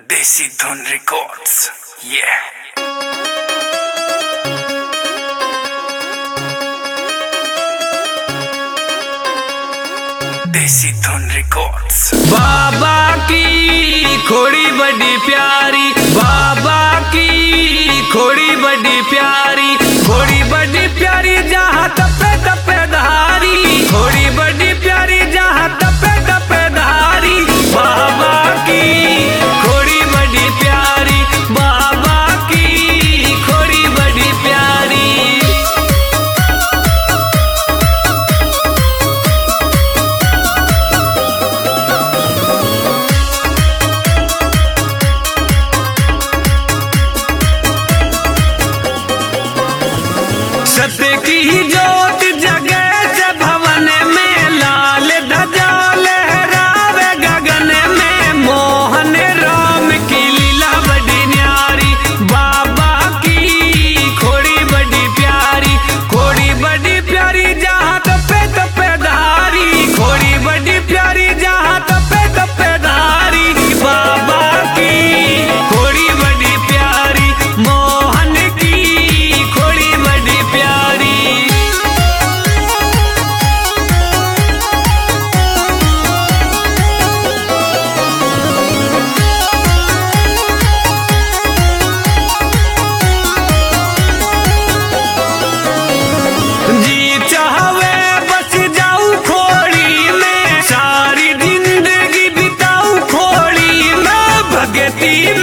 देसी धुन रिकॉर्ड्स। देसी धुन रिकॉर्ड्स। बाबा की खोड़ी बड़ी प्यारी, बाबा की खोड़ी बड़ी प्यारी, खोड़ी बड़ी प्यारी जहाँ तपे तपे धारी, खोड़ी बड़ी प्यारी जहाँ तपे तपे धारी। बाबा की खोड़ी बड़ी प्यारी, बाबा की खोड़ी बड़ी प्यारी। सत्य की ज्योत जगे से भवन में, लाल ध्वजा लहरावे गगन में। मोहन राम की लीला बड़ी न्यारी, बाबा की खोड़ी बड़ी प्यारी, खोड़ी बड़ी प्यारी जहाँ तपे तपे धारी, खोड़ी बड़ी प्यारी जहाँ तपे तपे धारी। बाबा की खोड़ी बड़ी प्यारी, मोहन की खोड़ी बड़ी प्यारी। जी चाहवे बस जाऊं खोड़ी में, सारी जिंदगी बिताऊं खोड़ी में। भगती